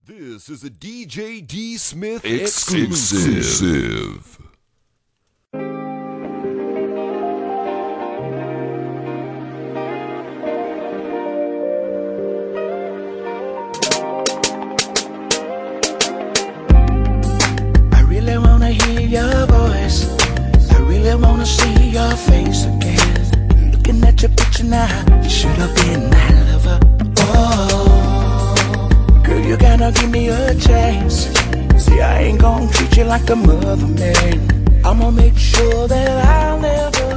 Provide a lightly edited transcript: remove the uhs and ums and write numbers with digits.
This is a DJ D. Smith exclusive. I really wanna hear your voice. I really wanna see your face again. Looking at your picture now, you should have been my lover. Oh, girl, you gotta give me a chance. See, I ain't gonna treat you like a mother, man. I'ma make sure that I'll never